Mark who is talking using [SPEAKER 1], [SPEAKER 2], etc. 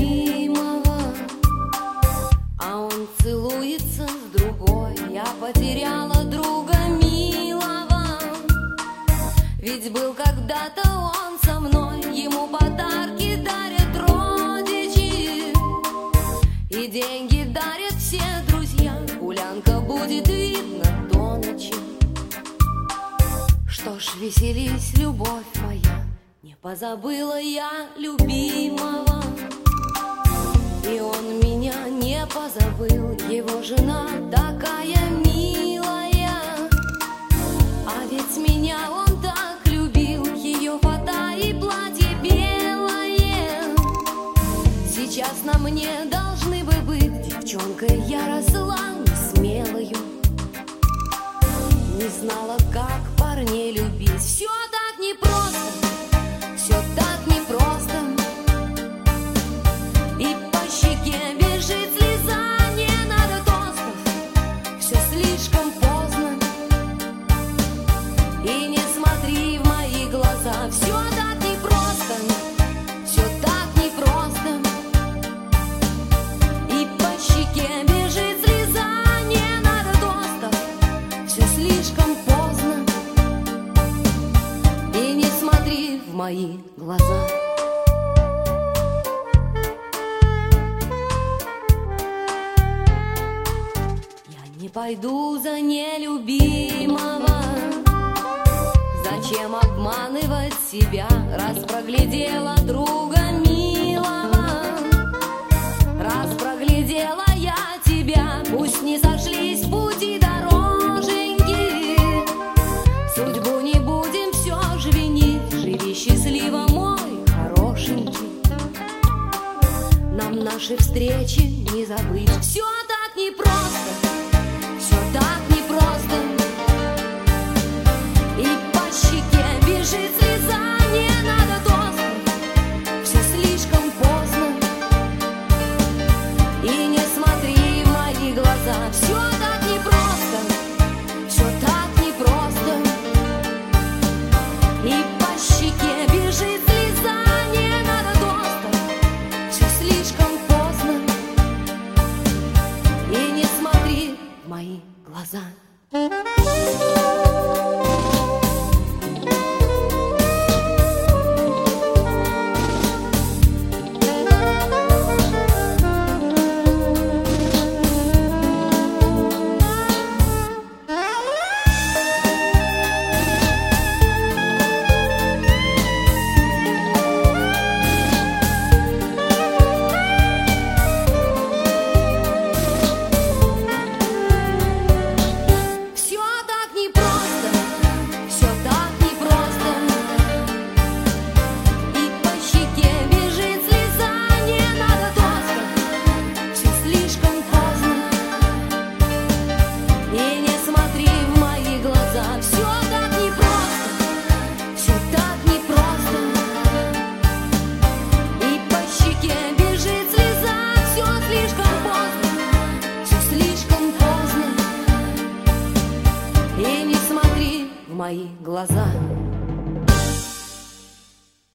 [SPEAKER 1] любимого, а он целуется с другой. Я потеряла друга милого, ведь был когда-то он со мной. Ему подарки дарят родичи, и деньги дарят все друзья. Гулянка будет видно до ночи. Что ж, веселись, любовь моя, не позабыла я любимого, и он меня не позабыл. Его жена такая милая, а ведь меня он так любил. Ее фата и платье белое сейчас на мне должны бы быть. Девчонкой я росла несмелою, не знала, как парней любить. Все так непросто, все так непросто. И по щеке бежит слеза, не надо тостов, все слишком поздно. И не смотри в мои глаза, все так непросто, все так непросто. И по щеке бежит слеза, не надо тостов, все слишком поздно. И не смотри в мои глаза. Я не пойду за нелюбимого. Зачем обманывать себя, раз проглядела друга милого? Раз проглядела я тебя, пусть не сошлись пути дороженьки. Судьбу не будем все же винить. Живи счастливо, мой хорошенький. Нам наши встречи не забыть. Все так непросто, все так непросто. И по щеке бежит слеза, не надо тостов, все слишком поздно. И не смотри в мои глаза, все так непросто, все так непросто. И по щеке бежит слеза, не надо тостов, все слишком поздно. И не смотри в мои глаза. Мои глаза.